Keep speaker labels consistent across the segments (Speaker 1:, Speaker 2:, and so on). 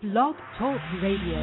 Speaker 1: Blog Talk Radio.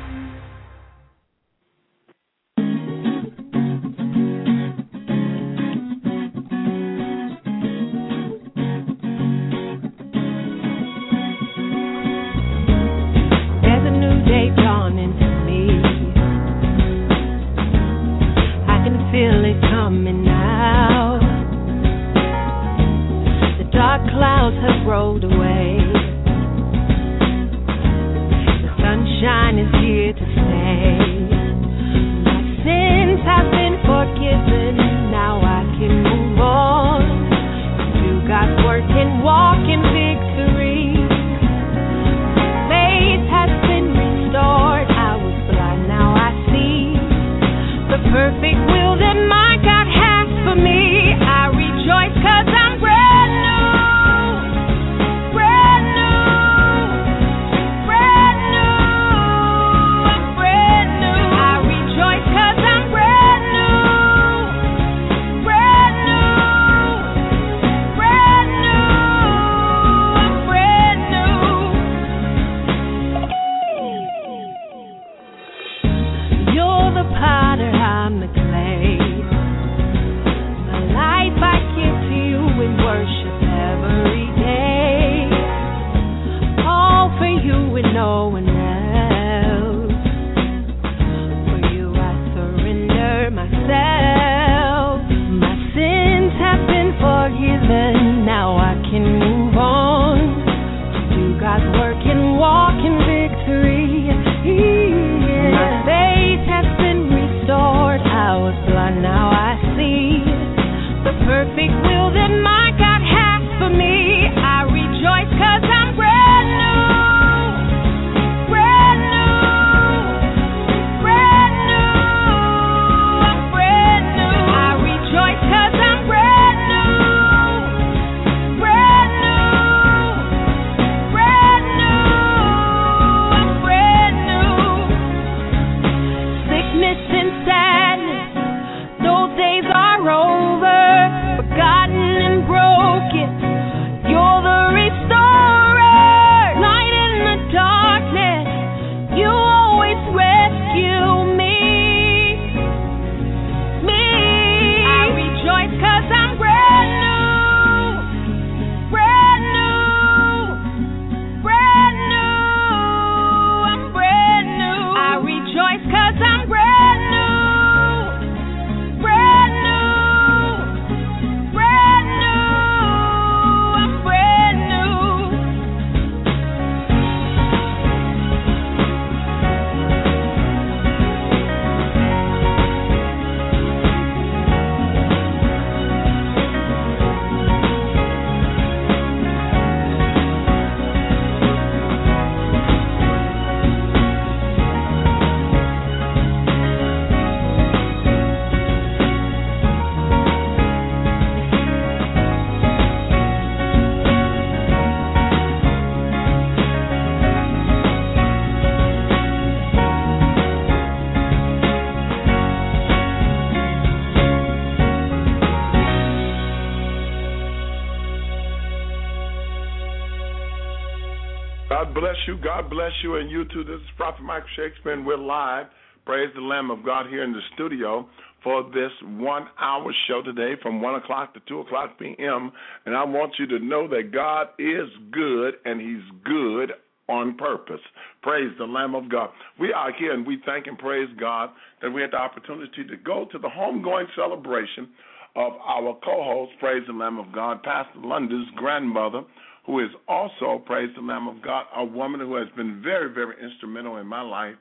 Speaker 2: God bless you, and you too. This is Prophet Michael Shakespeare, and we're live. Praise the Lamb of God here in the studio for this 1 hour show today from 1 o'clock to 2 o'clock p.m. And I want you to know that God is good, and he's good on purpose. Praise the Lamb of God. We are here, and we thank and praise God that we had the opportunity to go to the homegoing celebration of our co-host, praise the Lamb of God, Pastor Lunda's grandmother, who is also, praise the Lamb of God, a woman who has been very, very instrumental in my life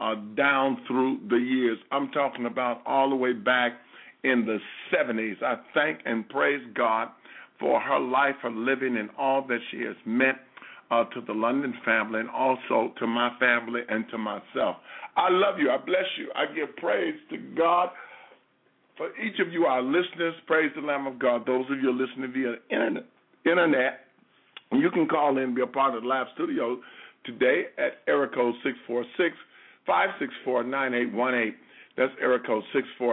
Speaker 2: down through the years. I'm talking about all the way back in the 70s. I thank and praise God for her life, her living, and all that she has meant to the London family and also to my family and to myself. I love you. I bless you. I give praise to God for each of you, our listeners. Praise the Lamb of God. Those of you listening via internet, you can call in and be a part of the live studio today at area code 646-564-9818. That's area code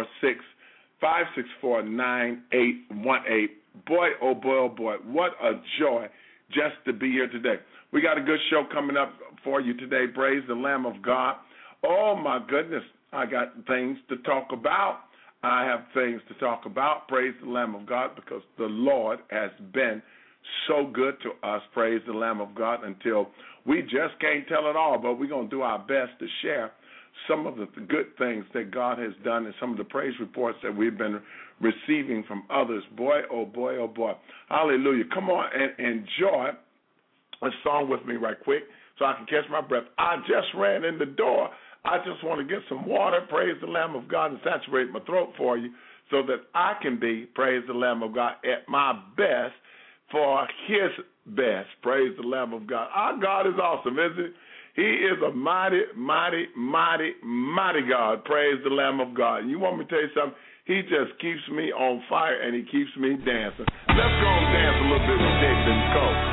Speaker 2: 646-564-9818. Boy, oh boy, what a joy just to be here today. We got a good show coming up for you today. Praise the Lamb of God. Oh, my goodness. I got things to talk about. I have things to talk about. Praise the Lamb of God, because the Lord has been so good to us. Praise the Lamb of God, until we just can't tell it all, but we're going to do our best to share some of the good things that God has done and some of the praise reports that we've been receiving from others. Boy, oh boy, oh boy. Hallelujah. Come on and enjoy a song with me right quick so I can catch my breath. I just ran in the door. I just want to get some water, praise the Lamb of God, and saturate my throat for you so that I can be, praise the Lamb of God, at my best for his best. Praise the Lamb of God. Our God is awesome, isn't he? He is a mighty, mighty, mighty, mighty God. Praise the Lamb of God. You want me to tell you something? He just keeps me on fire, and he keeps me dancing. Let's go and dance a little bit with David and Cole.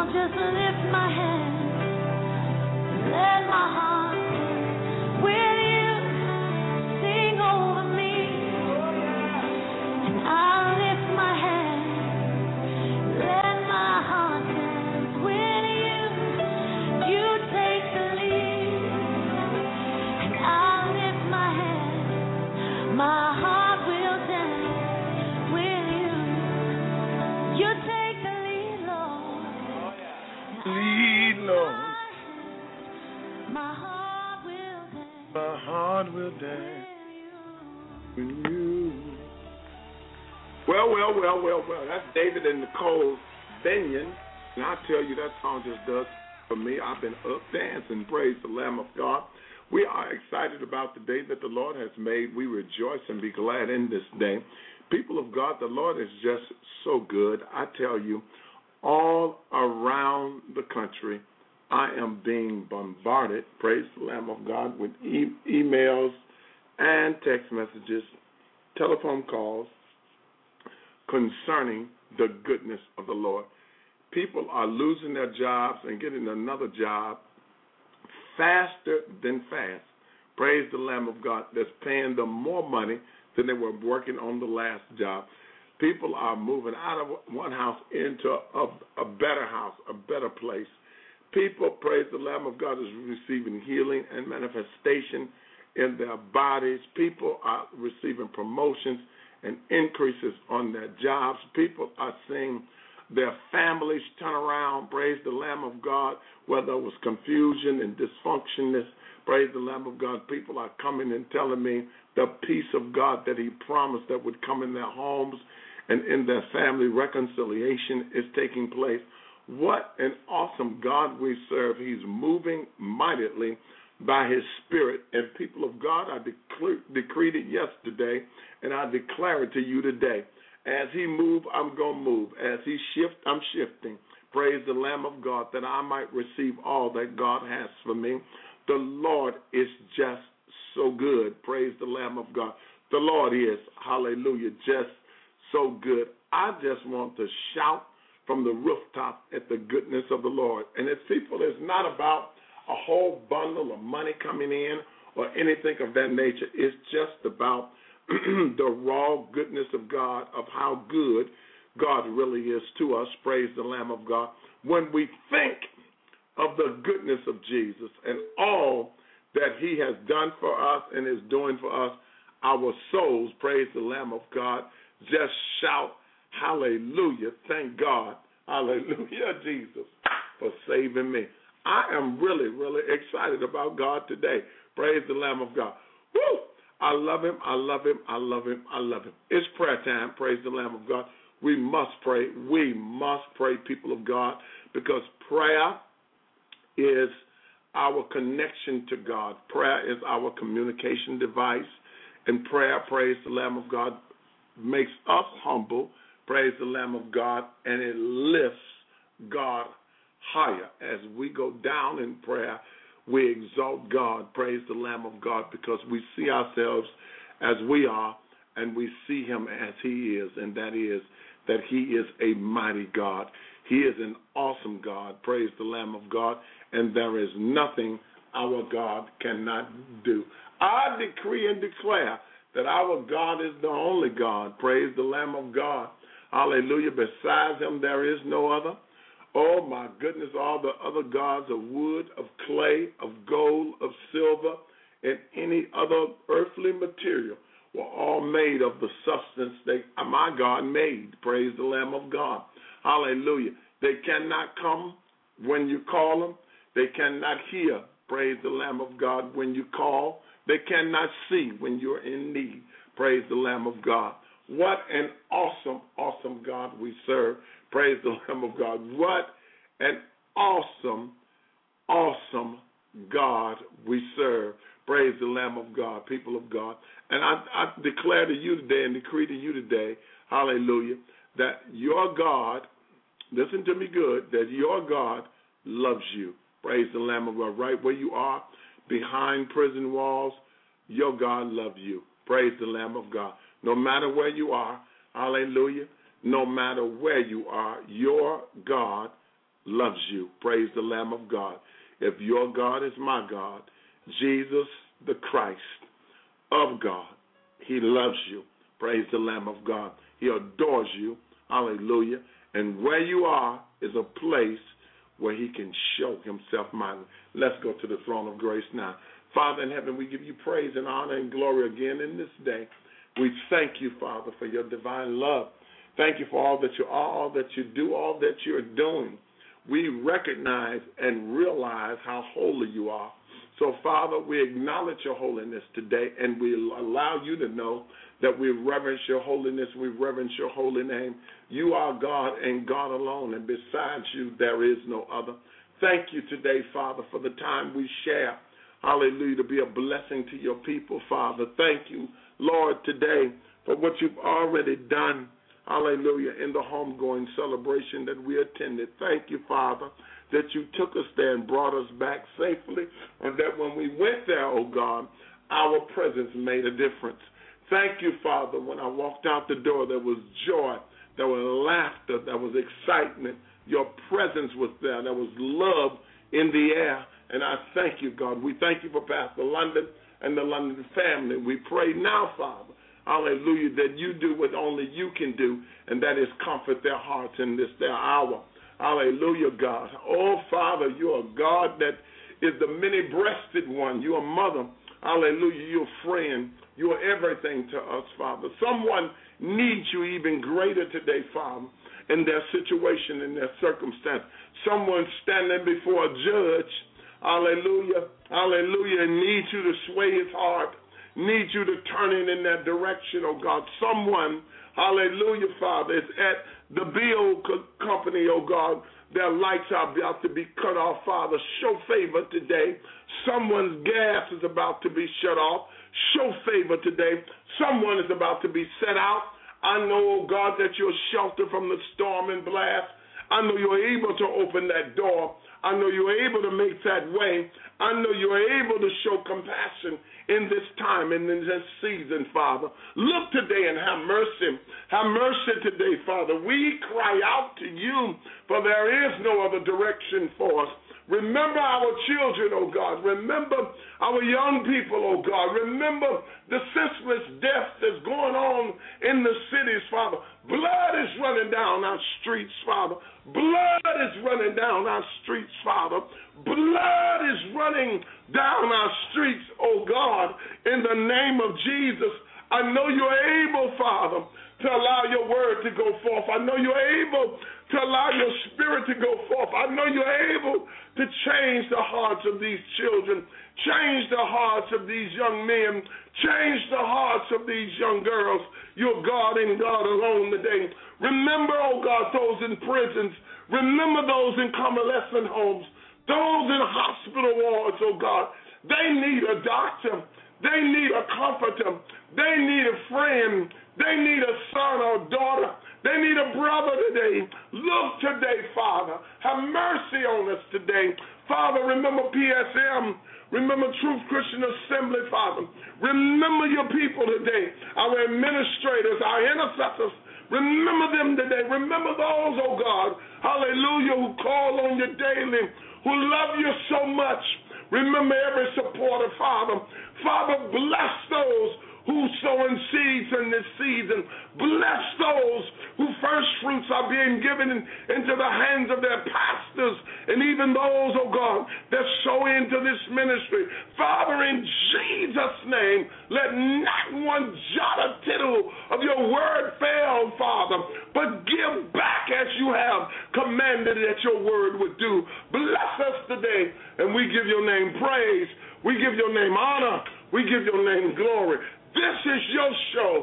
Speaker 1: just lift my hands, let my heart dance with you, sing over me. And I'll lift my hands, let my heart dance with you. You take the lead. And I'll lift my hands, my heart will dance with you. You take the lead, Lord.
Speaker 2: Lead, Lord.
Speaker 1: My heart will dance.
Speaker 2: My heart will dance with you. Well. That's David and Nicole Benyon. And I tell you, that song just does for me. I've been up dancing. Praise the Lamb of God. We are excited about the day that the Lord has made. We rejoice and be glad in this day. People of God, the Lord is just so good. I tell you, all around the country, I am being bombarded, praise the Lamb of God, with emails and text messages, telephone calls concerning the goodness of the Lord. People are losing their jobs and getting another job faster than fast. Praise the Lamb of God, that's paying them more money than they were working on the last job. People are moving out of one house into a better house, a better place. People, praise the Lamb of God, is receiving healing and manifestation in their bodies. People are receiving promotions and increases on their jobs. People are seeing their families turn around, praise the Lamb of God, where there was confusion and dysfunctionness, praise the Lamb of God. People are coming and telling me the peace of God that he promised that would come in their homes and in their family. Reconciliation is taking place. What an awesome God we serve. He's moving mightily by his Spirit. And people of God, I decreed it yesterday, and I declare it to you today. As he move, I'm going to move. As he shift, I'm shifting. Praise the Lamb of God, that I might receive all that God has for me. The Lord is just so good. Praise the Lamb of God. The Lord is, hallelujah, just so good. I just want to shout from the rooftop at the goodness of the Lord. And it's people, it's not about a whole bundle of money coming in or anything of that nature. It's just about the raw goodness of God, of how good God really is to us. Praise the Lamb of God. When we think of the goodness of Jesus and all that he has done for us and is doing for us, our souls, praise the Lamb of God, just shout, hallelujah, thank God, hallelujah, Jesus, for saving me. I am really, really excited about God today. Praise the Lamb of God. Woo! I love him, I love him, I love him, I love him. It's prayer time, praise the Lamb of God. We must pray, people of God, because prayer is our connection to God. Prayer is our communication device, and prayer, praise the Lamb of God, makes us humble, praise the Lamb of God, and it lifts God higher. As we go down in prayer, we exalt God, praise the Lamb of God, because we see ourselves as we are, and we see him as he is, and that is that he is a mighty God. He is an awesome God, praise the Lamb of God, and there is nothing our God cannot do. I decree and declare that our God is the only God, praise the Lamb of God. Hallelujah. Besides him, there is no other. Oh, my goodness, all the other gods of wood, of clay, of gold, of silver, and any other earthly material were all made of the substance that my God made. Praise the Lamb of God. Hallelujah. They cannot come when you call them. They cannot hear, praise the Lamb of God, when you call. They cannot see when you're in need. Praise the Lamb of God. What an awesome, awesome God we serve. Praise the Lamb of God. What an awesome, awesome God we serve. Praise the Lamb of God, people of God. And I declare to you today and decree to you today, hallelujah, that your God, listen to me good, that your God loves you. Praise the Lamb of God. Right where you are, behind prison walls, your God loves you. Praise the Lamb of God. No matter where you are, hallelujah, no matter where you are, your God loves you. Praise the Lamb of God. If your God is my God, Jesus the Christ of God, he loves you. Praise the Lamb of God. He adores you. Hallelujah. And where you are is a place where he can show himself mightily. Let's go to the throne of grace now. Father in heaven, we give you praise and honor and glory again in this day. We thank you, Father, for your divine love. Thank you for all that you are, all that you do, all that you're doing. We recognize and realize how holy you are. So, Father, we acknowledge your holiness today, and we allow you to know that we reverence your holiness, we reverence your holy name. You are God and God alone, and besides you, there is no other. Thank you today, Father, for the time we share. Hallelujah, to be a blessing to your people, Father. Thank you, Lord, today for what you've already done. Hallelujah, in the homegoing celebration that we attended. Thank you, Father, that you took us there and brought us back safely, and that when we went there, oh God, our presence made a difference. Thank you, Father, when I walked out the door, there was joy, there was laughter, there was excitement. Your presence was there. There was love in the air, and I thank you, God. We thank you for Pastor London and the London family. We pray now, Father, hallelujah, that you do what only you can do, and that is comfort their hearts in this their hour. Hallelujah, God. Oh, Father, you are God that is the many-breasted one. You are mother. Hallelujah, you're friend. You are everything to us, Father. Someone needs you even greater today, Father, in their situation, in their circumstance. Someone standing before a judge, hallelujah, hallelujah, needs you to sway his heart, needs you to turn it in that direction, oh God. Someone, hallelujah, Father, is at the bill company, oh God. Their lights are about to be cut off, Father. Show favor today. Someone's gas is about to be shut off. Show favor today. Someone is about to be set out. I know, oh God, that you're sheltered from the storm and blast. I know you're able to open that door. I know you're able to make that way. I know you're able to show compassion in this time and in this season, Father. Look today and have mercy. Have mercy today, Father. We cry out to you, for there is no other direction for us. Remember our children, oh God. Remember our young people, oh God. Remember the senseless death that's going on in the cities, Father. Blood is running down our streets, Father. Blood is running down our streets, Father. Blood is running down our streets, oh God, in the name of Jesus. I know you're able, Father, to allow your word to go forth. I know you're able to allow your spirit to go forth. I know you're able to change the hearts of these children, change the hearts of these young men, change the hearts of these young girls. You're God and God alone today. Remember, oh God, those in prisons. Remember those in convalescent homes, those in hospital wards, oh God. They need a doctor. They need a comforter. They need a friend. They need a son or daughter. They need a brother today. Look today, Father. Have mercy on us today. Father, remember PSM. Remember Truth Christian Assembly, Father. Remember your people today, our administrators, our intercessors. Remember them today. Remember those, oh God, hallelujah, who call on you daily, who love you so much. Remember every supporter, Father. Father, bless those who sowing seeds in this season. Bless those who first fruits are being given into the hands of their pastors, and even those, oh God, that sow into this ministry. Father, in Jesus' name, let not one jot or tittle of your word fail, Father, but give back as you have commanded that your word would do. Bless us today, and we give your name praise. We give your name honor. We give your name glory. This is your show.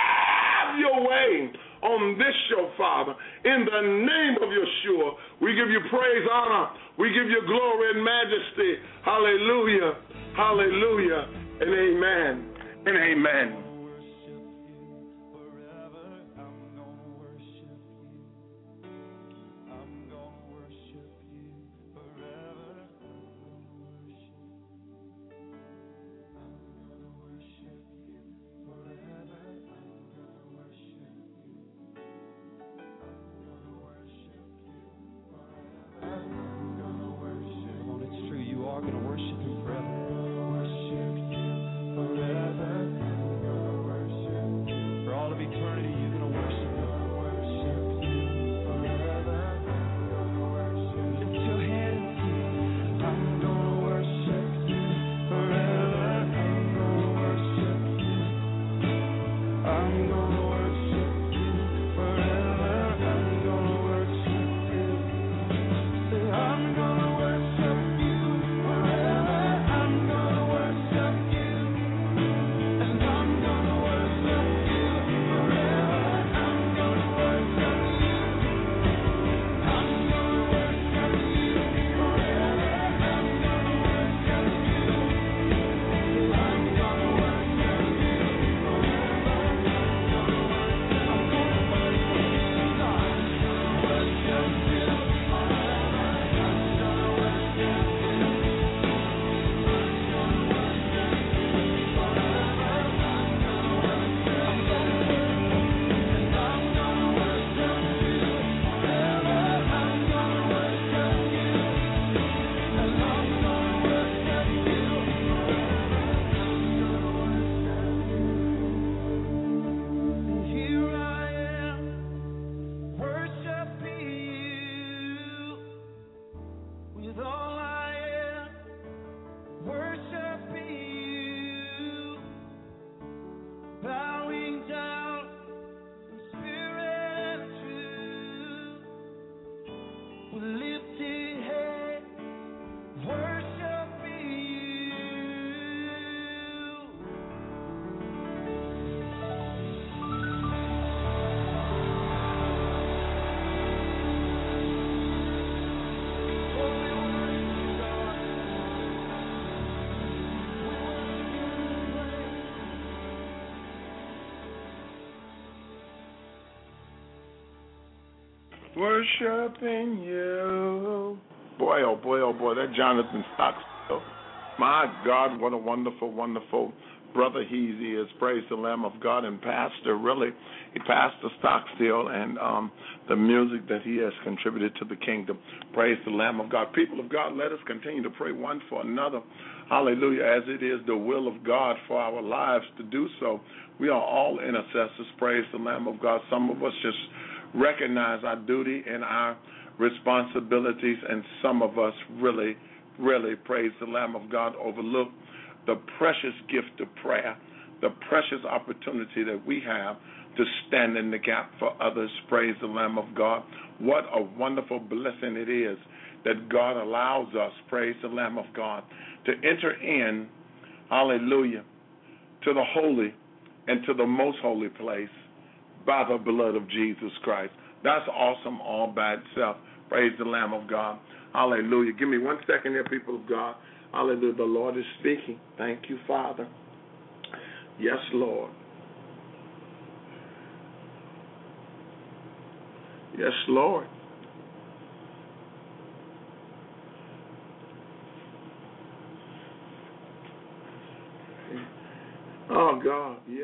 Speaker 2: Have your way on this show, Father. In the name of Yeshua, we give you praise, honor. We give you glory and majesty. Hallelujah, hallelujah, and amen, and amen. worshiping you. Boy, oh boy, oh boy, that Jonathan Stockstill. My God, what a wonderful, wonderful brother he is. Praise the Lamb of God. And pastor, really, he Pastor Stockstill, and the music that he has contributed to the kingdom. Praise the Lamb of God. People of God, let us continue to pray one for another. Hallelujah. As it is the will of God for our lives to do so. We are all intercessors. Praise the Lamb of God. Some of us just recognize our duty and our responsibilities, and some of us really, praise the Lamb of God, overlook the precious gift of prayer, the precious opportunity that we have to stand in the gap for others. Praise the Lamb of God. What a wonderful blessing it is that God allows us, praise the Lamb of God, to enter in, hallelujah, to the holy and to the most holy place by the blood of Jesus Christ. That's awesome all by itself. Praise the Lamb of God. Hallelujah. Give me 1 second here, people of God. Hallelujah. The Lord is speaking. Thank you, Father. Yes, Lord. Yes, Lord. Oh, God, yes.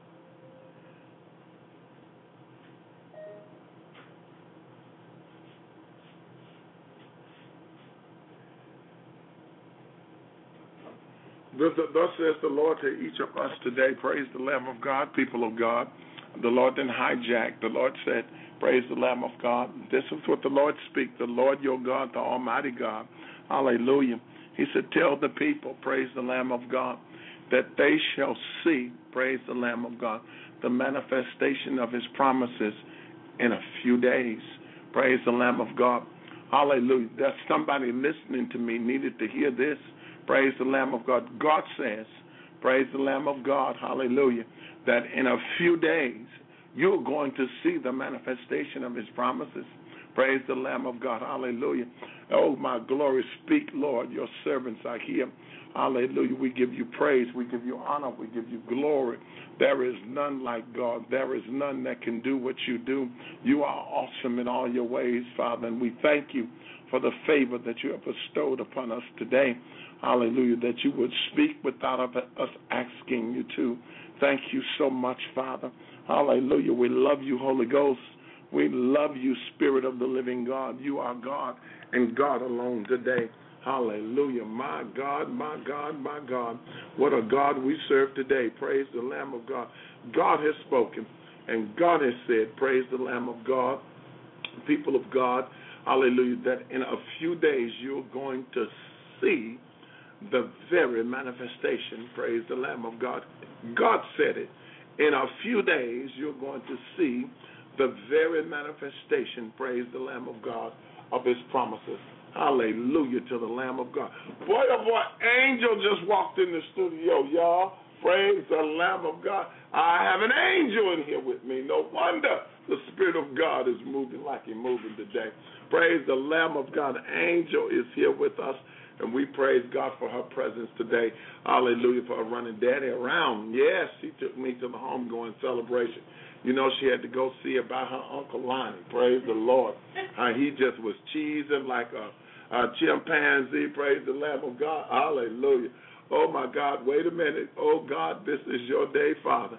Speaker 2: Thus says the Lord to each of us today. Praise the Lamb of God, people of God. The Lord didn't hijack. The Lord said, praise the Lamb of God. This is what the Lord speaks, the Lord your God, the Almighty God. Hallelujah. He said, tell the people, praise the Lamb of God, that they shall see, praise the Lamb of God, the manifestation of his promises in a few days. Praise the Lamb of God. Hallelujah. There's somebody listening to me needed to hear this. Praise the Lamb of God. God says, praise the Lamb of God, hallelujah, that in a few days you're going to see the manifestation of his promises. Praise the Lamb of God, hallelujah. Oh, my glory, speak, Lord, your servants are here. Hallelujah. We give you praise. We give you honor. We give you glory. There is none like God. There is none that can do what you do. You are awesome in all your ways, Father, and we thank you for the favor that you have bestowed upon us today. Hallelujah, that you would speak without us asking you to. Thank you so much, Father. Hallelujah. We love you, Holy Ghost. We love you, Spirit of the living God. You are God and God alone today. Hallelujah. My God, my God, my God. What a God we serve today. Praise the Lamb of God. God has spoken and God has said, praise the Lamb of God, people of God, hallelujah, that in a few days you're going to see the very manifestation, praise the Lamb of God. God said it. In a few days, you're going to see the very manifestation, praise the Lamb of God, of his promises. Hallelujah to the Lamb of God. Boy, oh boy, angel just walked in the studio, y'all. Praise the Lamb of God. I have an angel in here with me. No wonder the Spirit of God is moving like he's moving today. Praise the Lamb of God. The angel is here with us. And we praise God for her presence today. Hallelujah, for her running daddy around. Yes, she took me to the homegoing celebration. You know, she had to go see about her Uncle Lonnie. Praise the Lord. He just was cheesing like a chimpanzee. Praise the Lamb of God. Hallelujah. Oh, my God, wait a minute. Oh, God, this is your day, Father.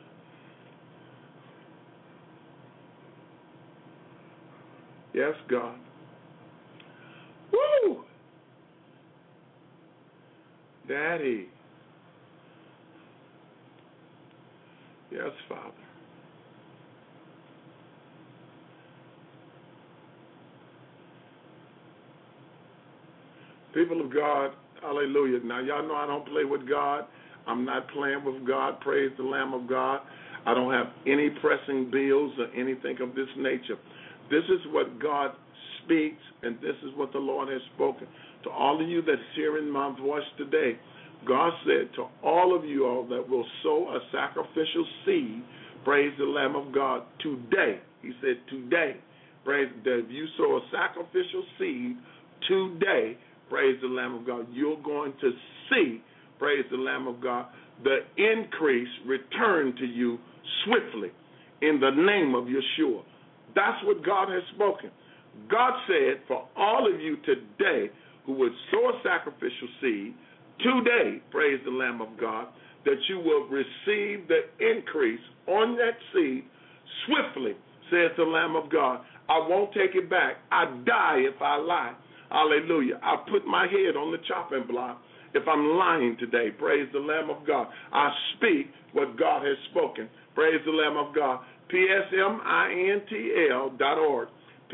Speaker 2: Yes, God. Woo! Daddy. Yes, Father. People of God, hallelujah. Now, y'all know I don't play with God. I'm not playing with God. Praise the Lamb of God. I don't have any pressing bills or anything of this nature. This is what God speaks, and this is what the Lord has spoken. To all of you that's hearing my voice today, God said to all of you all that will sow a sacrificial seed, praise the Lamb of God, today. He said today. Praise that if you sow a sacrificial seed today, praise the Lamb of God, you're going to see, praise the Lamb of God, the increase return to you swiftly in the name of Yeshua. That's what God has spoken. God said for all of you today who would sow a sacrificial seed, today, praise the Lamb of God, that you will receive the increase on that seed swiftly, says the Lamb of God. I won't take it back. I die if I lie. Hallelujah. I put my head on the chopping block if I'm lying today. Praise the Lamb of God. I speak what God has spoken. Praise the Lamb of God. PSMINTL.org.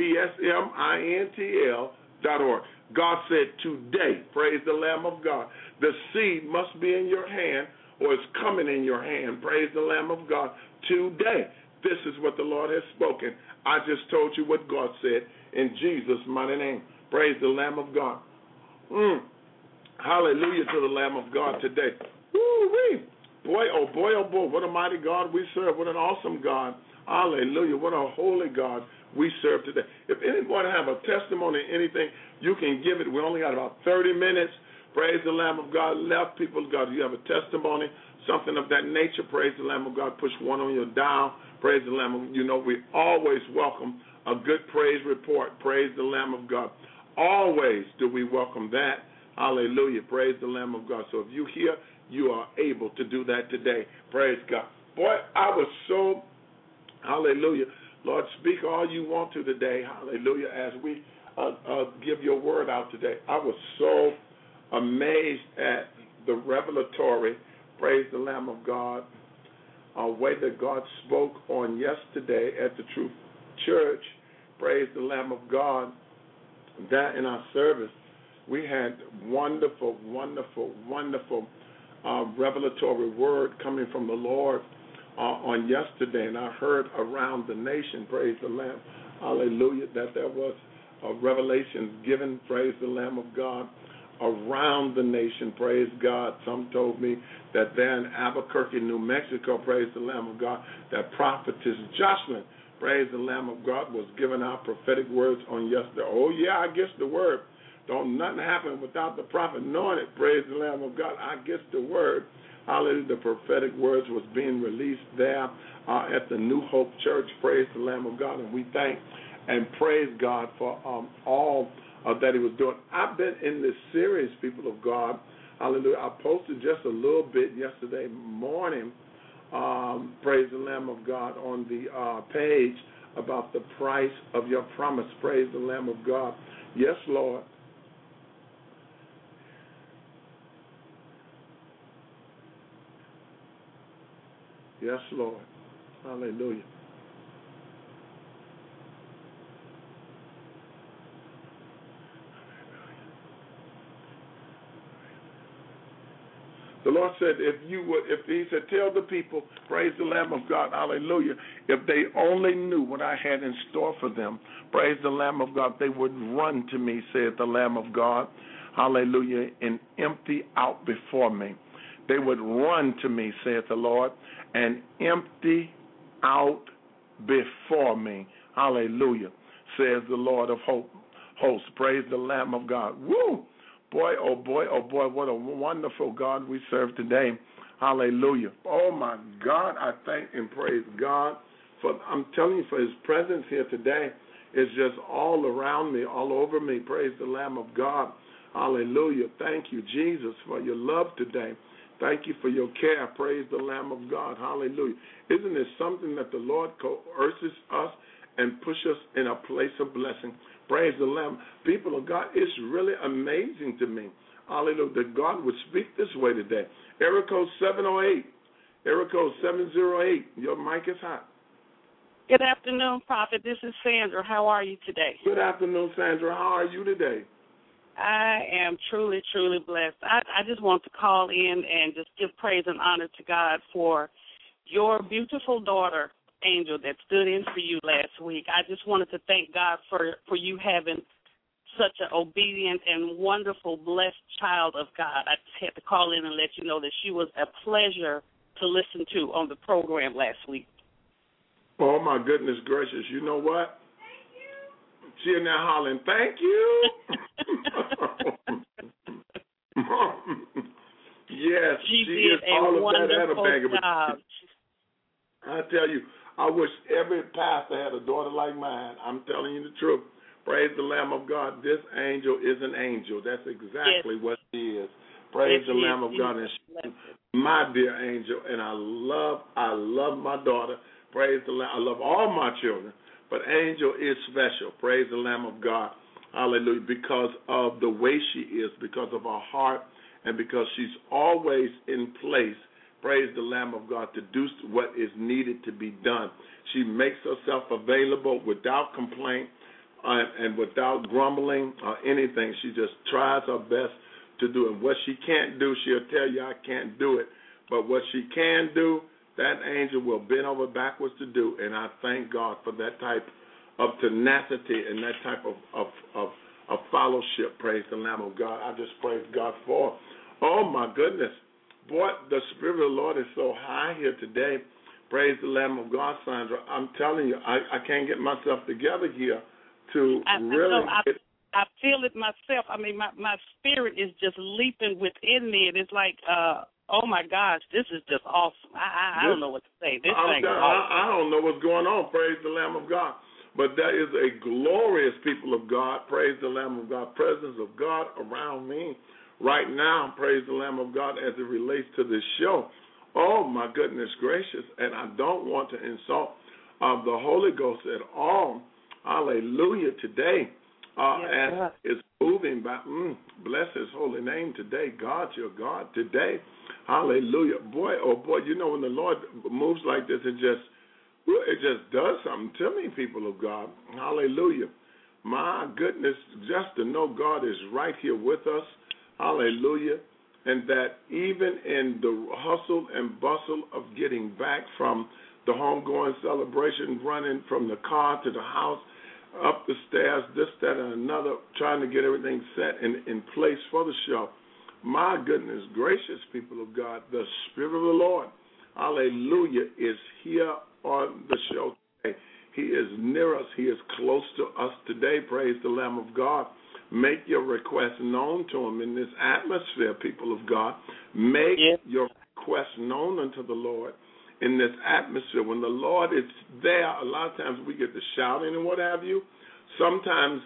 Speaker 2: PSMINTL.org. God said today, praise the Lamb of God, the seed must be in your hand or it's coming in your hand. Praise the Lamb of God. Today, this is what the Lord has spoken. I just told you what God said in Jesus' mighty name. Praise the Lamb of God. Hallelujah to the Lamb of God today. Woo-wee. Boy, oh boy, oh boy, what a mighty God we serve. What an awesome God. Hallelujah. What a holy God we serve today. If anyone have a testimony, anything, you can give it. We only got about 30 minutes. Praise the Lamb of God. Left people of God, you have a testimony, something of that nature. Praise the Lamb of God. Push one on your dial. Praise the Lamb of God. You know, we always welcome a good praise report. Praise the Lamb of God. Always do we welcome that. Hallelujah. Praise the Lamb of God. So if you here, you are able to do that today. Praise God. Boy, I was so, hallelujah. Lord, speak all you want to today. Hallelujah. As we give your word out today. I was so amazed at the revelatory, praise the Lamb of God, way that God spoke on yesterday at the Truth Church. Praise the Lamb of God. That in our service, we had wonderful, wonderful, wonderful revelatory word coming from the Lord on yesterday. And I heard around the nation, praise the Lamb, hallelujah, that there was a revelation given, praise the Lamb of God, around the nation, praise God. Some told me that there in Albuquerque, New Mexico, praise the Lamb of God, that prophetess Jocelyn, praise the Lamb of God, was giving out prophetic words on yesterday. Oh, yeah, I guess the word. Don't nothing happen without the prophet knowing it. Praise the Lamb of God. I guess the word, hallelujah, the prophetic words was being released there at the New Hope Church. Praise the Lamb of God. And we thank and praise God for all that he was doing. I've been in this series, people of God. Hallelujah. I posted just a little bit yesterday morning, praise the Lamb of God, on the page about the price of your promise. Praise the Lamb of God. Yes, Lord. Yes, Lord. Hallelujah. The Lord said, he said, tell the people, praise the Lamb of God, hallelujah, if they only knew what I had in store for them, praise the Lamb of God, they would run to me, said the Lamb of God, hallelujah, and empty out before me. They would run to me, saith the Lord, and empty out before me, hallelujah, says the Lord of hosts. Praise the Lamb of God. Woo! Boy, oh boy, oh boy, what a wonderful God we serve today. Hallelujah. Oh my God, I thank and praise God for, I'm telling you, for his presence here today is just all around me, all over me. Praise the Lamb of God. Hallelujah. Thank you, Jesus, for your love today. Thank you for your care. Praise the Lamb of God. Hallelujah. Isn't it something that the Lord coerces us and push us in a place of blessing? Praise the Lamb. People of God, it's really amazing to me, hallelujah, that God would speak this way today. Area code 708. Area code 708. Your mic is hot.
Speaker 3: Good afternoon, Prophet. This is Sandra. How are you today?
Speaker 2: Good afternoon, Sandra. How are you today?
Speaker 3: I am truly, truly blessed. I just want to call in and just give praise and honor to God for your beautiful daughter, Angel, that stood in for you last week. I just wanted to thank God for you having such an obedient and wonderful, blessed child of God. I just had to call in and let you know that she was a pleasure to listen to on the program last week.
Speaker 2: Oh, my goodness gracious. You know what? Thank you. She in there hollering, thank you. Yes,
Speaker 3: she
Speaker 2: is
Speaker 3: did
Speaker 2: all
Speaker 3: a
Speaker 2: of
Speaker 3: wonderful
Speaker 2: that and a bag of
Speaker 3: job.
Speaker 2: I tell you, I wish every pastor had a daughter like mine. I'm telling you the truth. Praise the Lamb of God. This angel is an angel. That's exactly what she is. Praise the Lamb of God. And she's my dear angel, and I love my daughter. Praise the Lamb. I love all my children, but Angel is special. Praise the Lamb of God. Hallelujah. Because of the way she is, because of her heart, and because she's always in place. Praise the Lamb of God, to do what is needed to be done. She makes herself available without complaint and without grumbling or anything. She just tries her best to do it. What she can't do, she'll tell you, I can't do it. But what she can do, that angel will bend over backwards to do. And I thank God for that type of tenacity and that type of fellowship. Praise the Lamb of God. I just praise God for her. Oh, my goodness. Boy, the Spirit of the Lord is so high here today. Praise the Lamb of God, Sandra. I'm telling you, I can't get myself together here to really get.
Speaker 3: I feel it myself. I mean, my spirit is just leaping within me. And it's like, oh, my gosh, this is just awesome. I don't know what to say. This thing is awesome.
Speaker 2: I don't know what's going on. Praise the Lamb of God. But that is a glorious people of God. Praise the Lamb of God. Presence of God around me right now. Praise the Lamb of God as it relates to this show. Oh, my goodness gracious. And I don't want to insult the Holy Ghost at all. Hallelujah today. As it's moving by, bless his holy name today. God, your God today. Hallelujah. Boy, oh boy, you know when the Lord moves like this, it just does something to me, people of God. Hallelujah. My goodness, just to know God is right here with us. Hallelujah. And that even in the hustle and bustle of getting back from the homegoing celebration, running from the car to the house, up the stairs, this, that, and another, trying to get everything set in place for the show. My goodness gracious, people of God, the Spirit of the Lord, hallelujah, is here on the show today. He is near us. He is close to us today. Praise the Lamb of God. Make your request known to him in this atmosphere, people of God. Make your request known unto the Lord in this atmosphere. When the Lord is there, a lot of times we get to shouting and what have you. Sometimes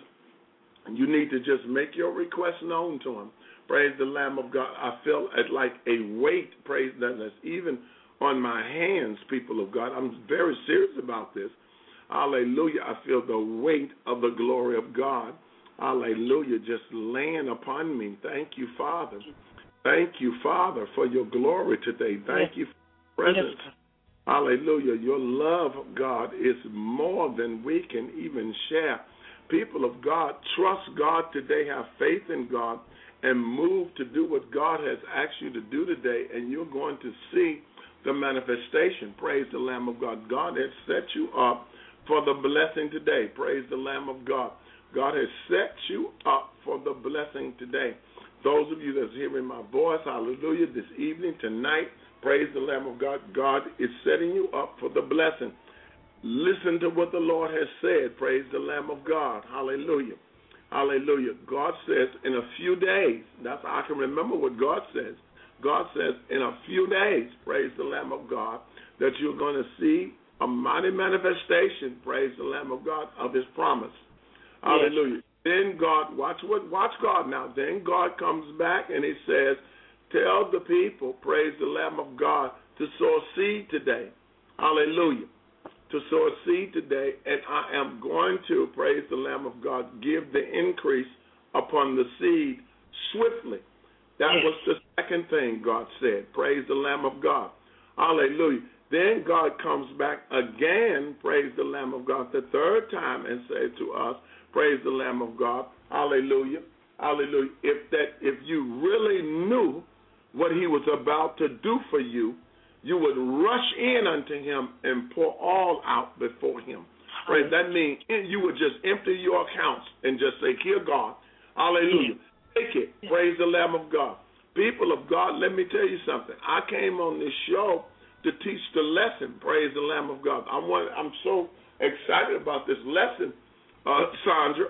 Speaker 2: you need to just make your request known to him. Praise the Lamb of God. I feel it like a weight, praise that, that's even on my hands, people of God. I'm very serious about this. Hallelujah. I feel the weight of the glory of God. Hallelujah. Just laying upon me. Thank you, Father. Thank you, Father, for your glory today. Thank you for your presence. Hallelujah. Your love, God, is more than we can even share. People of God, trust God today. Have faith in God and move to do what God has asked you to do today, and you're going to see the manifestation. Praise the Lamb of God. God has set you up for the blessing today. Praise the Lamb of God. God has set you up for the blessing today. Those of you that's hearing my voice, hallelujah, this evening, tonight, praise the Lamb of God. God is setting you up for the blessing. Listen to what the Lord has said. Praise the Lamb of God. Hallelujah. Hallelujah. God says in a few days, that's how I can remember what God says. God says in a few days, praise the Lamb of God, that you're going to see a mighty manifestation, praise the Lamb of God, of his promise. Hallelujah. Yes. Then God, watch God now. Then God comes back and he says, tell the people, praise the Lamb of God, to sow a seed today. Hallelujah. To sow a seed today, and I am going to, praise the Lamb of God, give the increase upon the seed swiftly. That was the second thing God said. Praise the Lamb of God. Hallelujah. Then God comes back again, praise the Lamb of God, the third time and said to us, praise the Lamb of God, hallelujah, hallelujah. If you really knew what he was about to do for you, you would rush in unto him and pour all out before him. Right? That means you would just empty your accounts and just say, here, God, hallelujah. Take it. Praise the Lamb of God. People of God, let me tell you something. I came on this show to teach the lesson, praise the Lamb of God. I'm so excited about this lesson, Sandra,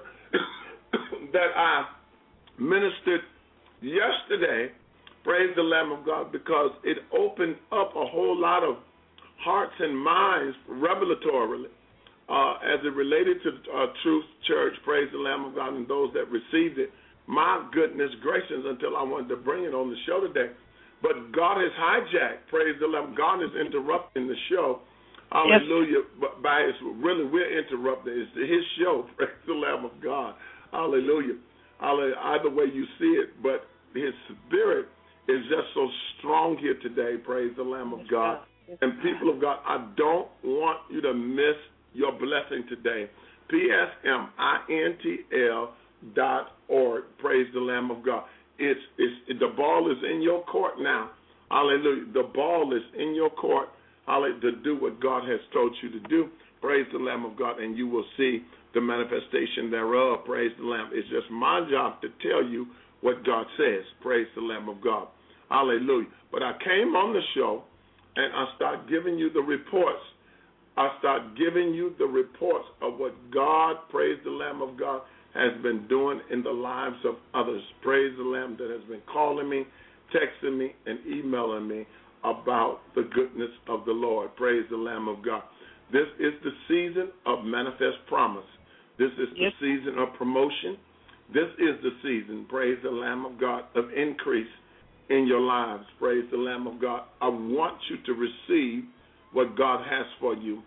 Speaker 2: that I ministered yesterday, praise the Lamb of God, because it opened up a whole lot of hearts and minds revelatorily as it related to Truth Church, praise the Lamb of God, and those that received it. My goodness gracious, until I wanted to bring it on the show today. But God has hijacked, praise the Lamb. God is interrupting the show. Hallelujah. Yes. But we're interrupting. It's his show, praise the Lamb of God. Hallelujah. Either way you see it, but his spirit is just so strong here today, praise the Lamb of God. And people of God, I don't want you to miss your blessing today. PSMINTL.org, praise the Lamb of God. The ball is in your court now. Hallelujah. The ball is in your court. Hallelujah. To do what God has told you to do. Praise the Lamb of God, and you will see the manifestation thereof. Praise the Lamb. It's just my job to tell you what God says. Praise the Lamb of God. Hallelujah. But I came on the show, and I start giving you the reports. I start giving you the reports of what God, praise the Lamb of God, has been doing in the lives of others. Praise the Lamb that has been calling me, texting me, and emailing me about the goodness of the Lord. Praise the Lamb of God. This is the season of manifest promise. This is the season of promotion. This is the season, praise the Lamb of God, of increase in your lives. Praise the Lamb of God. I want you to receive what God has for you.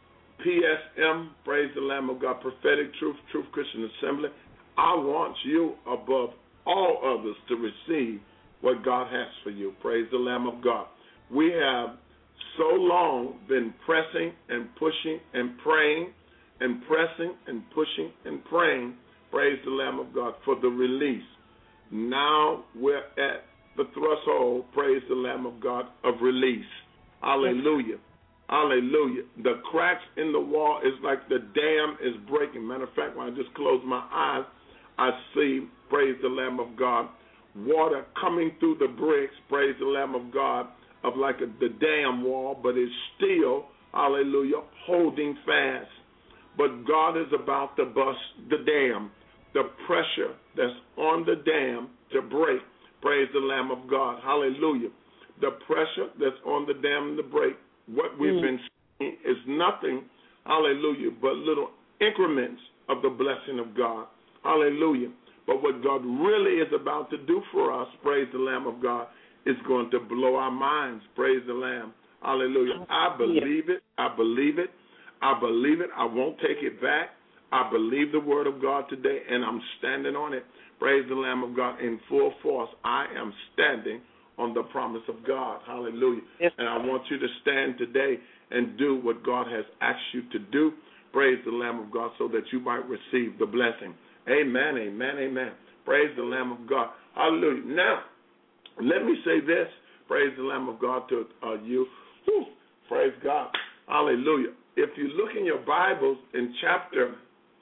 Speaker 2: PSM, praise the Lamb of God, Prophetic Truth Christian Assembly. I want you above all others to receive what God has for you. Praise the Lamb of God. We have so long been pressing and pushing and praying and pressing and pushing and praying, praise the Lamb of God, for the release. Now we're at the threshold, praise the Lamb of God, of release. Hallelujah. Hallelujah. The cracks in the wall is like the dam is breaking. Matter of fact, when I just close my eyes, I see, praise the Lamb of God, water coming through the bricks, praise the Lamb of God, of like the dam wall, but it's still, hallelujah, holding fast. But God is about to bust the dam, the pressure that's on the dam to break, praise the Lamb of God, hallelujah. The pressure that's on the dam to break, what we've been seeing is nothing, hallelujah, but little increments of the blessing of God, hallelujah. But what God really is about to do for us, praise the Lamb of God, is going to blow our minds, praise the Lamb, hallelujah. I believe it, I believe it, I believe it, I won't take it back. I believe the word of God today, and I'm standing on it, praise the Lamb of God, in full force. I am standing on the promise of God, hallelujah. Yes. And I want you to stand today and do what God has asked you to do, praise the Lamb of God, so that you might receive the blessing. Amen, amen, amen. Praise the Lamb of God, hallelujah. Now, let me say this, praise the Lamb of God to you. Whew, praise God, hallelujah. If you look in your Bibles in chapter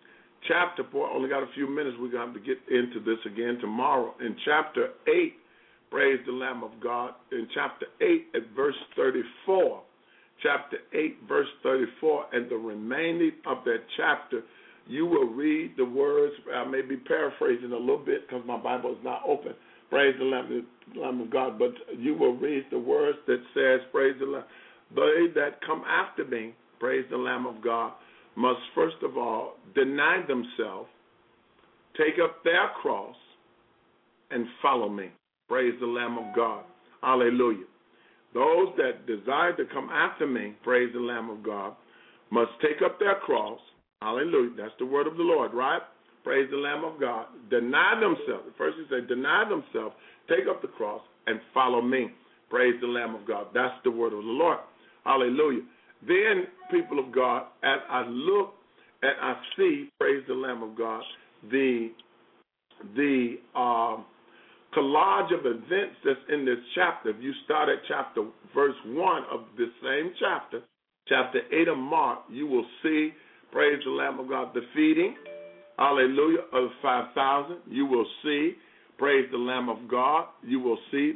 Speaker 2: 4, only got a few minutes, we're going to have to get into this again tomorrow. In chapter 8, praise the Lamb of God, in chapter 8 at verse 34, chapter 8, verse 34, and the remaining of that chapter, you will read the words. I may be paraphrasing a little bit because my Bible is not open. Praise the Lamb of God, but you will read the words that says, praise the Lamb, they that come after me, praise the Lamb of God, must first of all deny themselves, take up their cross, and follow me. Praise the Lamb of God. Hallelujah. Those that desire to come after me, praise the Lamb of God, must take up their cross. Hallelujah. That's the word of the Lord, right? Praise the Lamb of God. Deny themselves. First he said, deny themselves, take up the cross, and follow me. Praise the Lamb of God. That's the word of the Lord. Hallelujah. Then, people of God, as I look and I see, praise the Lamb of God, the collage of events that's in this chapter. If you start at verse 1 of this same chapter 8 of Mark, you will see, praise the Lamb of God, the feeding, hallelujah, of 5,000. You will see, praise the Lamb of God. You will see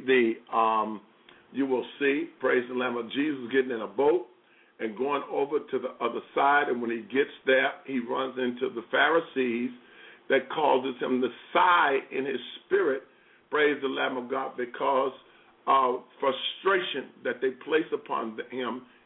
Speaker 2: praise the Lamb of Jesus getting in a boat and going over to the other side. And when he gets there, he runs into the Pharisees that causes him to sigh in his spirit, praise the Lamb of God, because of frustration that they place upon him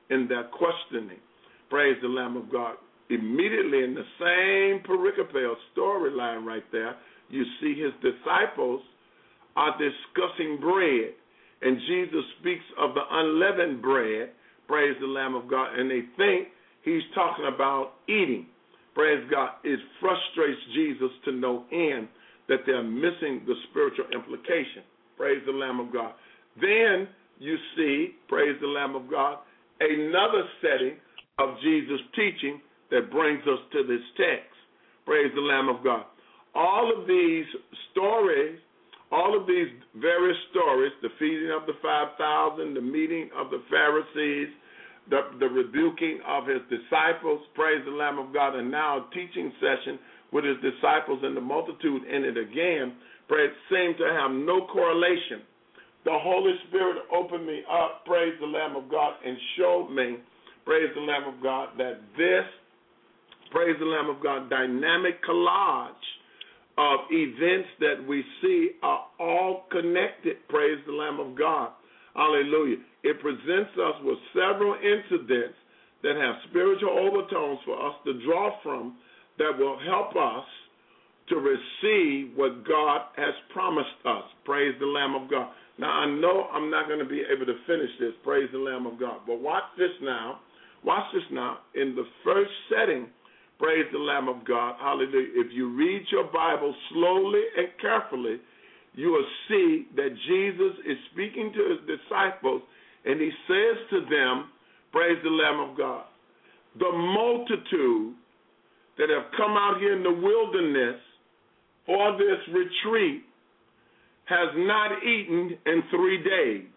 Speaker 2: in their questioning. Praise the Lamb of God. Immediately in the same pericope storyline right there, you see his disciples are discussing bread. And Jesus speaks of the unleavened bread, praise the Lamb of God, and they think he's talking about eating. Praise God. It frustrates Jesus to no end that they're missing the spiritual implication. Praise the Lamb of God. Then you see, praise the Lamb of God, another setting of Jesus' teaching that brings us to this text. Praise the Lamb of God. All of these stories, all of these various stories, the feeding of the 5,000, the meeting of the Pharisees, the rebuking of his disciples, praise the Lamb of God, and now a teaching session with his disciples and the multitude in it again, praise, seem to have no correlation. The Holy Spirit opened me up, praise the Lamb of God, and showed me, praise the Lamb of God, that this, praise the Lamb of God, dynamic collage of events that we see are all connected, praise the Lamb of God. Hallelujah. It presents us with several incidents that have spiritual overtones for us to draw from that will help us to receive what God has promised us. Praise the Lamb of God. Now, I know I'm not going to be able to finish this, praise the Lamb of God, but watch this now. Watch this now. In the first setting, praise the Lamb of God, hallelujah, if you read your Bible slowly and carefully, you will see that Jesus is speaking to his disciples, and he says to them, praise the Lamb of God, the multitude that have come out here in the wilderness for this retreat has not eaten in 3 days.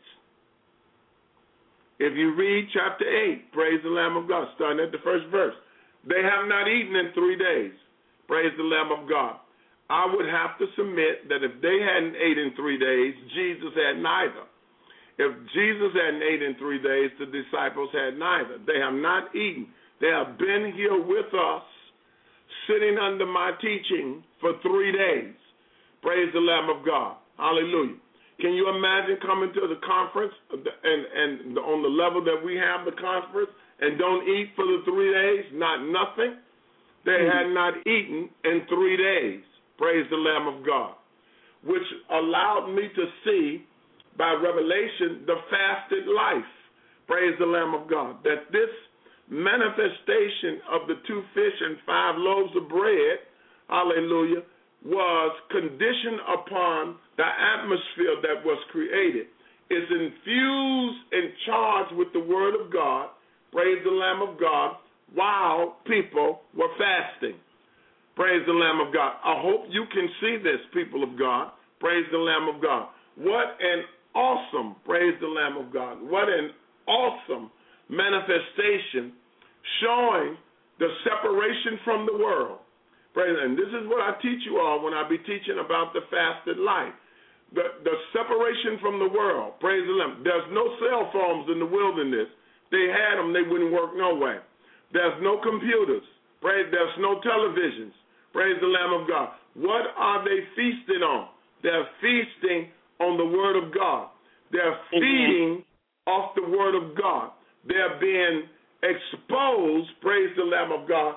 Speaker 2: If you read chapter 8, praise the Lamb of God, starting at the first verse, they have not eaten in 3 days. Praise the Lamb of God. I would have to submit that if they hadn't ate in 3 days, Jesus had neither. If Jesus hadn't ate in 3 days, the disciples had neither. They have not eaten. They have been here with us, sitting under my teaching for 3 days. Praise the Lamb of God. Hallelujah. Can you imagine coming to the conference and on the level that we have the conference and don't eat for the 3 days, not nothing? They had not eaten in 3 days. Praise the Lamb of God, which allowed me to see by revelation the fasted life. Praise the Lamb of God, that this manifestation of the 2 fish and 5 loaves of bread, hallelujah, was conditioned upon the atmosphere that was created. It's infused and charged with the Word of God, praise the Lamb of God, while people were fasting. Praise the Lamb of God. I hope you can see this, people of God. Praise the Lamb of God. What an awesome, praise the Lamb of God, what an awesome manifestation showing the separation from the world. Praise, and this is what I teach you all when I be teaching about the fasted life. The separation from the world. Praise the Lamb. There's no cell phones in the wilderness. They had them, they wouldn't work no way. There's no computers. Praise, there's no televisions. Praise the Lamb of God. What are they feasting on? They're feasting on the Word of God. They're feeding off the Word of God. They're being exposed, praise the Lamb of God,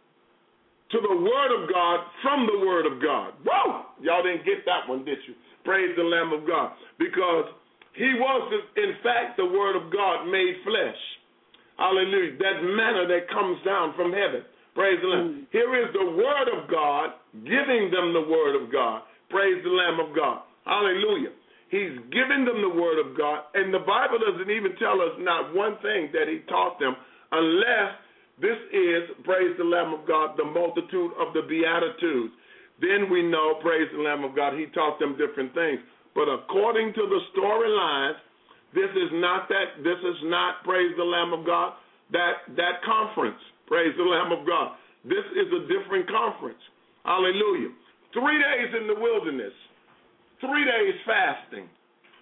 Speaker 2: to the Word of God from the Word of God. Whoa! Y'all didn't get that one, did you? Praise the Lamb of God. Because he was, in fact, the Word of God made flesh. Hallelujah. That manna that comes down from heaven. Praise the Lamb. Here is the Word of God giving them the Word of God. Praise the Lamb of God. Hallelujah. He's giving them the Word of God, and the Bible doesn't even tell us not one thing that he taught them unless this is, praise the Lamb of God, the multitude of the Beatitudes. Then we know, praise the Lamb of God, he taught them different things. But according to the storylines, this is not, praise the Lamb of God, that conference. Praise the Lamb of God. This is a different conference. Hallelujah. 3 days in the wilderness. 3 days fasting.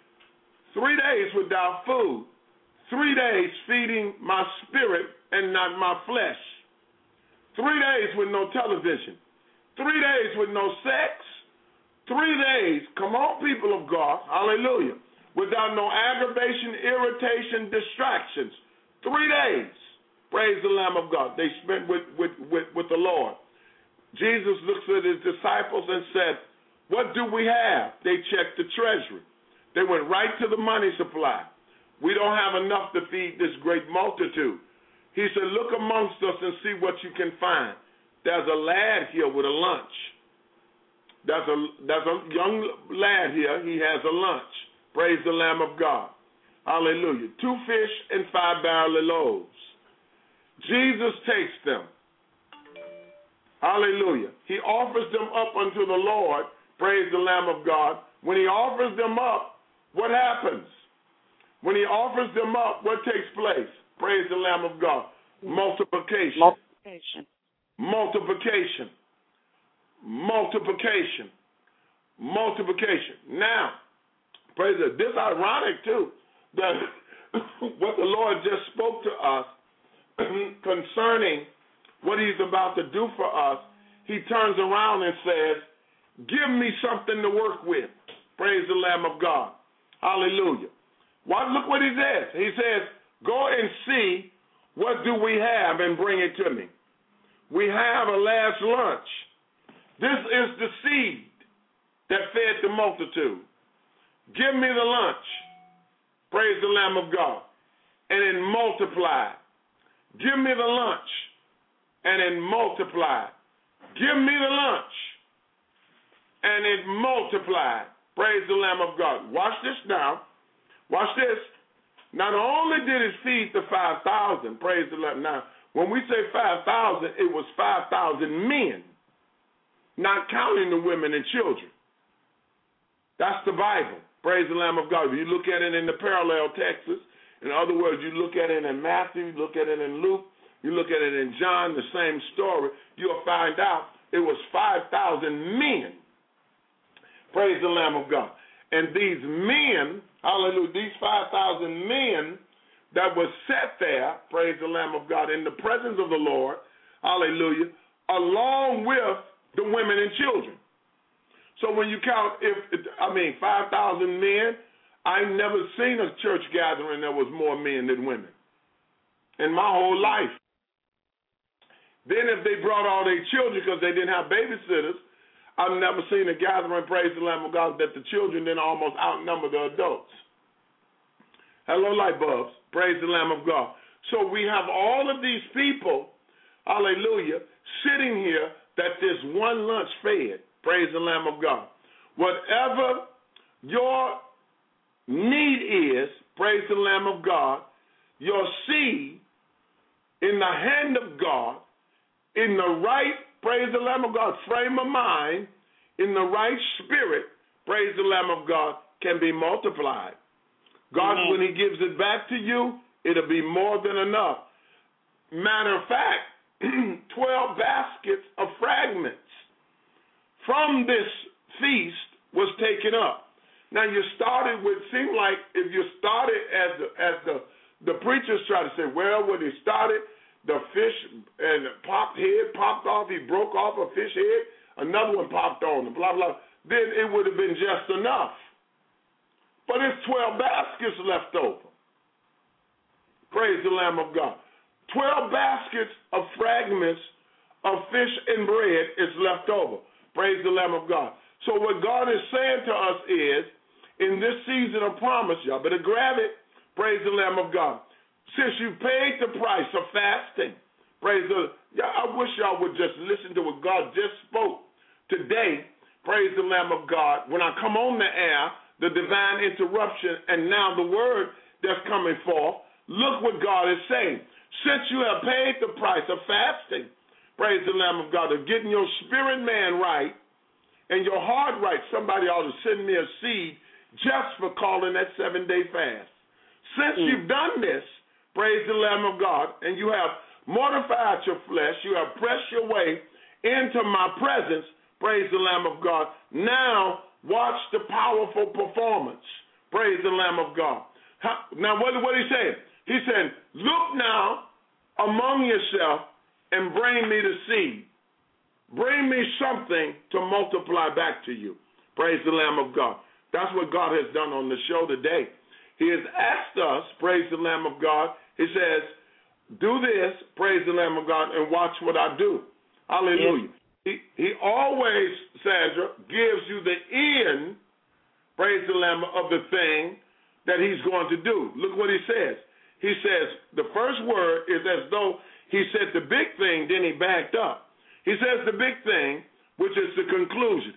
Speaker 2: 3 days without food. 3 days feeding my spirit and not my flesh. 3 days with no television. 3 days with no sex. 3 days, come on, people of God, hallelujah, without no aggravation, irritation, distractions. 3 days, praise the Lamb of God, they spent with the Lord. Jesus looks at his disciples and said, what do we have? They checked the treasury. They went right to the money supply. We don't have enough to feed this great multitude. He said, look amongst us and see what you can find. There's a lad here with a lunch. There's a young lad here. He has a lunch. Praise the Lamb of God. Hallelujah. 2 fish and 5 barley loaves. Jesus takes them. Hallelujah. He offers them up unto the Lord. Praise the Lamb of God. When he offers them up, what happens? When he offers them up, what takes place? Praise the Lamb of God. Multiplication.
Speaker 3: Multiplication.
Speaker 2: Multiplication. Multiplication. Multiplication. Now, praise God. This is ironic too, that what the Lord just spoke to us concerning what he's about to do for us, he turns around and says, give me something to work with. Praise the Lamb of God. Hallelujah. Look what he says. He says, go and see what do we have and bring it to me. We have a last lunch. This is the seed that fed the multitude. Give me the lunch. Praise the Lamb of God. And then multiply. Give me the lunch. And then multiply. Give me the lunch. And it multiplied. Praise the Lamb of God. Watch this now. Watch this. Not only did it feed the 5,000, praise the Lord. Now, when we say 5,000, it was 5,000 men, not counting the women and children. That's the Bible. Praise the Lamb of God. If you look at it in the parallel texts, in other words, you look at it in Matthew, you look at it in Luke, you look at it in John, the same story, you'll find out it was 5,000 men. Praise the Lamb of God. And these men, hallelujah, these 5,000 men that were set there, praise the Lamb of God, in the presence of the Lord, hallelujah, along with the women and children. So when you count, 5,000 men, I've never seen a church gathering that was more men than women in my whole life. Then if they brought all their children because they didn't have babysitters, I've never seen a gathering, praise the Lamb of God, that the children didn't almost outnumber the adults. Hello, light bulbs. Praise the Lamb of God. So we have all of these people, hallelujah, sitting here that this one lunch fed. Praise the Lamb of God. Whatever your need is, praise the Lamb of God, your seed in the hand of God, in the right, praise the Lamb of God, frame of mind, in the right spirit, praise the Lamb of God, can be multiplied. God, when he gives it back to you, it'll be more than enough. Matter of fact, 12 baskets of fragments from this feast was taken up. Now you started with, seemed like if you started as the preachers try to say, well, when he started, the fish and the head popped off, he broke off a fish head, another one popped on, blah, blah. Then it would have been just enough. But there's 12 baskets left over. Praise the Lamb of God. 12 baskets of fragments of fish and bread is left over. Praise the Lamb of God. So what God is saying to us is, in this season of promise, y'all better grab it. Praise the Lamb of God. Since you paid the price of fasting, praise the Lord. I wish y'all would just listen to what God just spoke today. Praise the Lamb of God. When I come on the air, the divine interruption, and now the word that's coming forth, look what God is saying. Since you have paid the price of fasting, praise the Lamb of God, of getting your spirit man right and your heart right, somebody ought to send me a seed just for calling that 7-day fast. Since you've done this, praise the Lamb of God, and you have mortified your flesh, you have pressed your way into my presence, praise the Lamb of God, now watch the powerful performance. Praise the Lamb of God. Now, what he saying? He said, look now among yourself and bring me the seed. Bring me something to multiply back to you. Praise the Lamb of God. That's what God has done on the show today. He has asked us, praise the Lamb of God, He says, do this, praise the Lamb of God, and watch what I do. Hallelujah. Yes. He always, Sandra, gives you the end, praise the Lamb, of the thing that he's going to do. Look what he says. He says, the first word is as though he said the big thing, then he backed up. He says the big thing, which is the conclusion.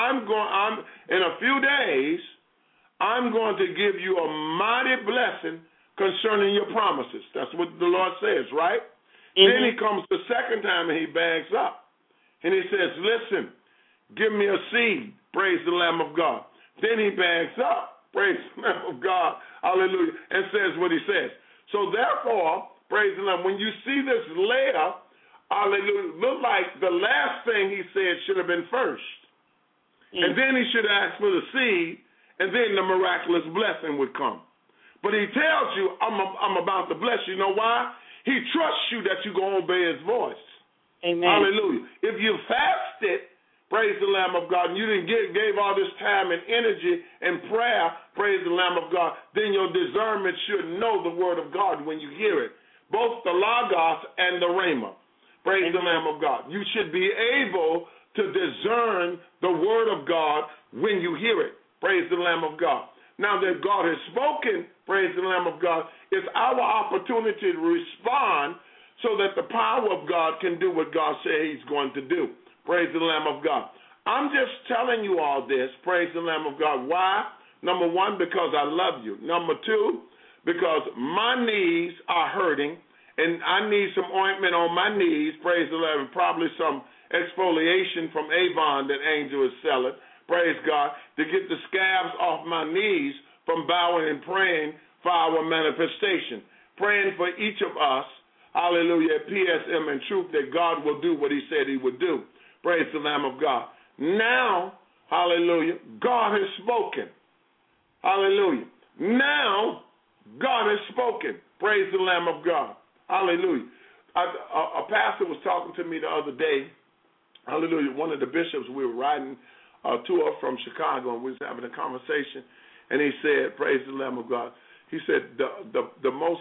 Speaker 2: In a few days, I'm going to give you a mighty blessing concerning your promises. That's what the Lord says, right? Mm-hmm. Then he comes the second time and he backs up. And he says, listen, give me a seed, praise the Lamb of God. Then he backs up, praise the Lamb of God, hallelujah, and says what he says. So therefore, praise the Lamb, when you see this layer, hallelujah, look like the last thing he said should have been first. Mm-hmm. And then he should ask for the seed, and then the miraculous blessing would come. But he tells you, I'm about to bless you. You know why? He trusts you that you're going to obey his voice.
Speaker 3: Amen.
Speaker 2: Hallelujah. If you fasted, praise the Lamb of God, and you didn't gave all this time and energy and prayer, praise the Lamb of God, then your discernment should know the word of God when you hear it, both the Logos and the Rhema. Praise the Lamb of God. You should be able to discern the word of God when you hear it. Praise the Lamb of God. Now that God has spoken, praise the Lamb of God, it's our opportunity to respond so that the power of God can do what God said he's going to do. Praise the Lamb of God. I'm just telling you all this, praise the Lamb of God. Why? Number one, because I love you. Number two, because my knees are hurting, and I need some ointment on my knees, praise the Lamb, probably some exfoliation from Avon that Angel is selling. Praise God, to get the scabs off my knees from bowing and praying for our manifestation. Praying for each of us, hallelujah, at PSM and Truth, that God will do what he said he would do. Praise the Lamb of God. Now, hallelujah, God has spoken. Hallelujah. Now, God has spoken. Praise the Lamb of God. Hallelujah. A pastor was talking to me the other day. Hallelujah. One of the bishops, we were riding a tour from Chicago, and we was having a conversation, and he said, praise the Lamb of God, he said the most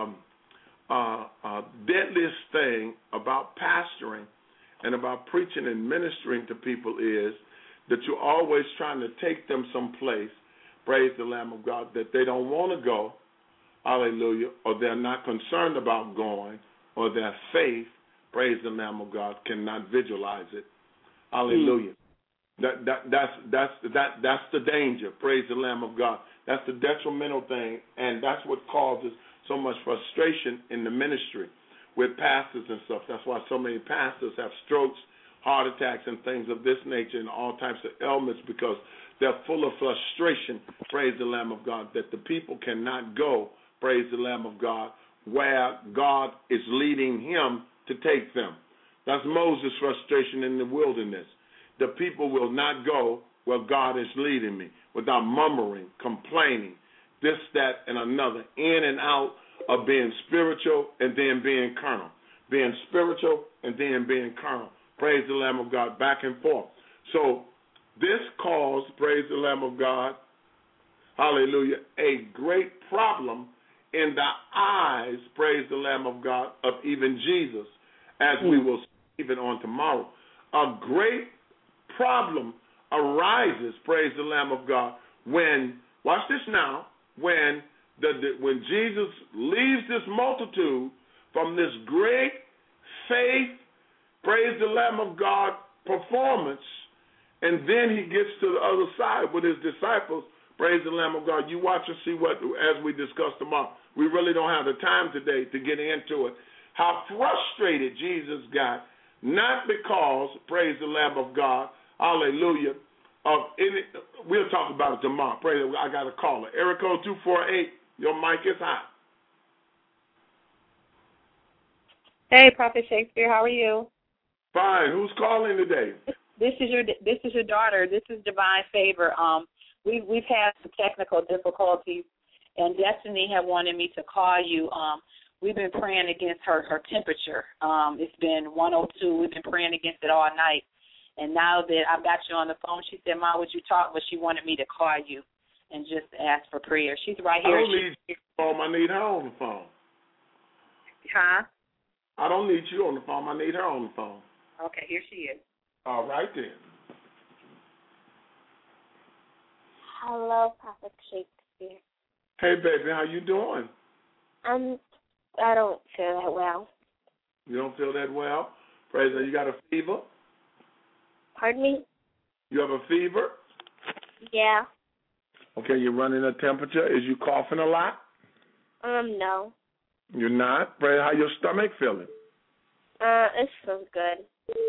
Speaker 2: deadliest thing about pastoring and about preaching and ministering to people is that you're always trying to take them someplace, praise the Lamb of God, that they don't want to go, hallelujah, or they're not concerned about going, or their faith, praise the Lamb of God, cannot visualize it. Hallelujah. That's the danger. Praise the Lamb of God. That's the detrimental thing, and that's what causes so much frustration in the ministry with pastors and stuff. That's why so many pastors have strokes, heart attacks, and things of this nature, and all types of ailments, because they're full of frustration, praise the Lamb of God, that the people cannot go, praise the Lamb of God, where God is leading him to take them. That's Moses' frustration in the wilderness. The people will not go where God is leading me without murmuring, complaining, this, that, and another, in and out of being spiritual and then being carnal. Being spiritual and then being carnal. Praise the Lamb of God, back and forth. So this caused, praise the Lamb of God, hallelujah, a great problem in the eyes, praise the Lamb of God, of even Jesus, as we will see even on tomorrow. A great problem arises, praise the Lamb of God, when, watch this now, when Jesus leaves this multitude from this great faith, praise the Lamb of God, performance, and then he gets to the other side with his disciples, praise the Lamb of God. You watch and see what, as we discuss tomorrow. We really don't have the time today to get into it. How frustrated Jesus got, not because, praise the Lamb of God, hallelujah, we'll talk about it tomorrow. Pray that I got a caller. Area code 248. Your mic is hot.
Speaker 4: Hey, Prophet Shakespeare, how are you?
Speaker 2: Fine. Who's calling today?
Speaker 4: This is your daughter. This is Divine Favor. We've had some technical difficulties, and Destiny had wanted me to call you. We've been praying against her temperature. It's been 102. We've been praying against it all night. And now that I've got you on the phone, she said, "Ma, would you talk?" But she wanted me to call you and just ask for prayer. She's right here.
Speaker 2: I don't need her on. I need her on the phone.
Speaker 4: Huh?
Speaker 2: I don't need you on the phone. I need her on the phone.
Speaker 4: Okay, here she is.
Speaker 2: All right, then.
Speaker 5: Hello, Prophet Shakespeare.
Speaker 2: Hey, baby, how you doing?
Speaker 5: I don't feel that well.
Speaker 2: You don't feel that well? Praise God. You got a fever?
Speaker 5: Pardon me?
Speaker 2: You have a fever?
Speaker 5: Yeah.
Speaker 2: Okay, you're running a temperature. Is you coughing a lot?
Speaker 5: No.
Speaker 2: You're not? Praise, how your stomach feeling?
Speaker 5: It feels good.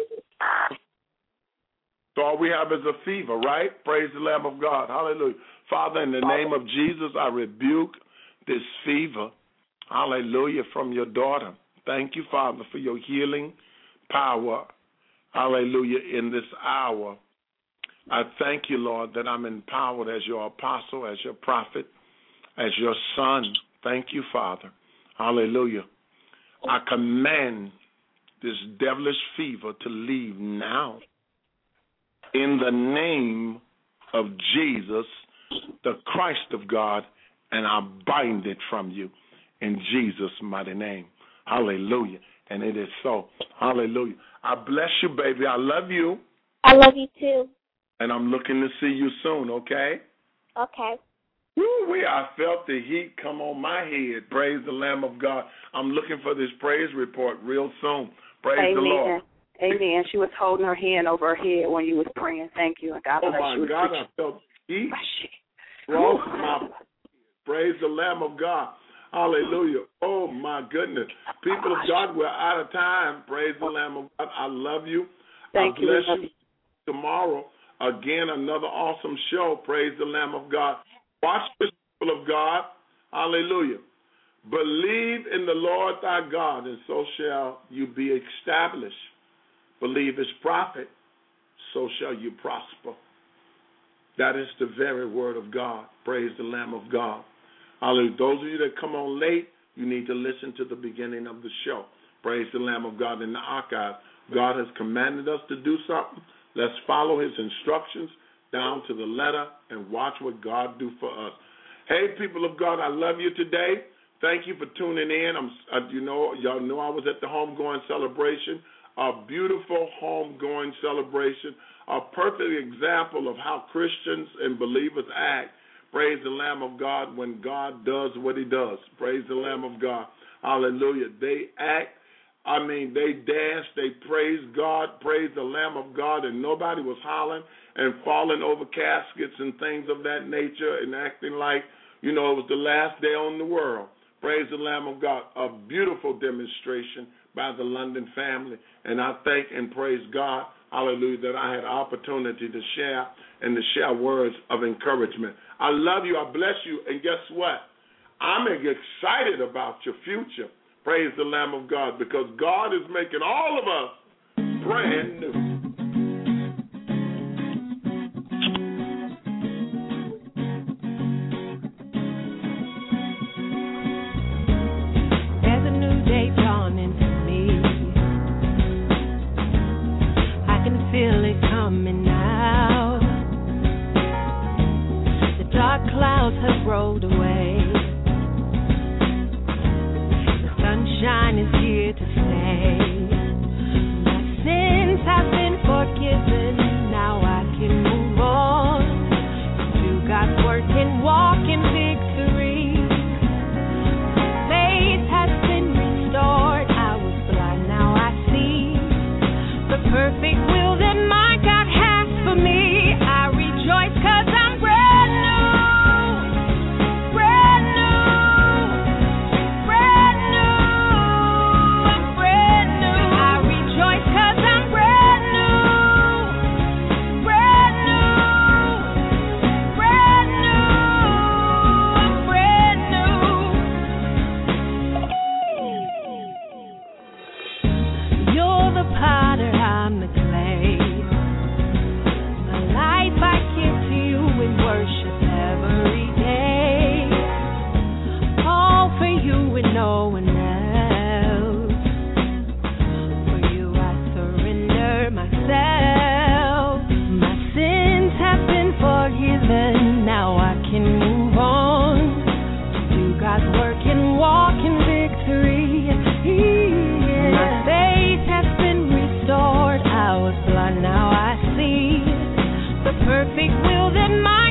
Speaker 2: So all we have is a fever, right? Praise the Lamb of God. Hallelujah. Father, in the name of Jesus, I rebuke this fever. Hallelujah, from your daughter. Thank you, Father, for your healing power. Hallelujah, in this hour. I thank you, Lord, that I'm empowered as your apostle, as your prophet, as your son. Thank you, Father. Hallelujah. I command this devilish fever to leave now. In the name of Jesus, the Christ of God, and I bind it from you in Jesus' mighty name. Hallelujah. And it is so. Hallelujah. I bless you, baby. I love you.
Speaker 5: I love you too.
Speaker 2: And I'm looking to see you soon, okay?
Speaker 5: Okay.
Speaker 2: Woo-wee, I felt the heat come on my head. Praise the Lamb of God. I'm looking for this praise report real soon. Praise the Lord.
Speaker 3: Amen. She was holding her hand over her head when you was praying. Thank you. And God bless you.
Speaker 2: Oh, my God, I felt heat. Praise the Lamb of God. Hallelujah. Oh, my goodness. People of God, we're out of time. Praise the Lamb of God. I love you.
Speaker 3: Thank you.
Speaker 2: I bless you. Tomorrow, again, another awesome show. Praise the Lamb of God. Watch this, people of God. Hallelujah. Believe in the Lord thy God, and so shall you be established. Believe his prophet, so shall you prosper. That is the very word of God. Praise the Lamb of God. Hallelujah. Those of you that come on late, you need to listen to the beginning of the show. Praise the Lamb of God in the archive. God has commanded us to do something. Let's follow his instructions down to the letter and watch what God do for us. Hey, people of God, I love you today. Thank you for tuning in. Y'all know I was at the homegoing celebration, a beautiful homegoing celebration, a perfect example of how Christians and believers act. Praise the Lamb of God when God does what he does. Praise the Lamb of God. Hallelujah. They act. They danced, they praised God, praised the Lamb of God, and nobody was hollering and falling over caskets and things of that nature and acting like, it was the last day on the world. Praise the Lamb of God. A beautiful demonstration by the London family. And I thank and praise God, hallelujah, that I had the opportunity to share words of encouragement. I love you. I bless you. And guess what? I'm excited about your future. Praise the Lamb of God, because God is making all of us brand new.
Speaker 1: There's a new day dawning for me. I can feel it coming now. The dark clouds have rolled away. Sunshine is here to stay. My sins have been perfect will that my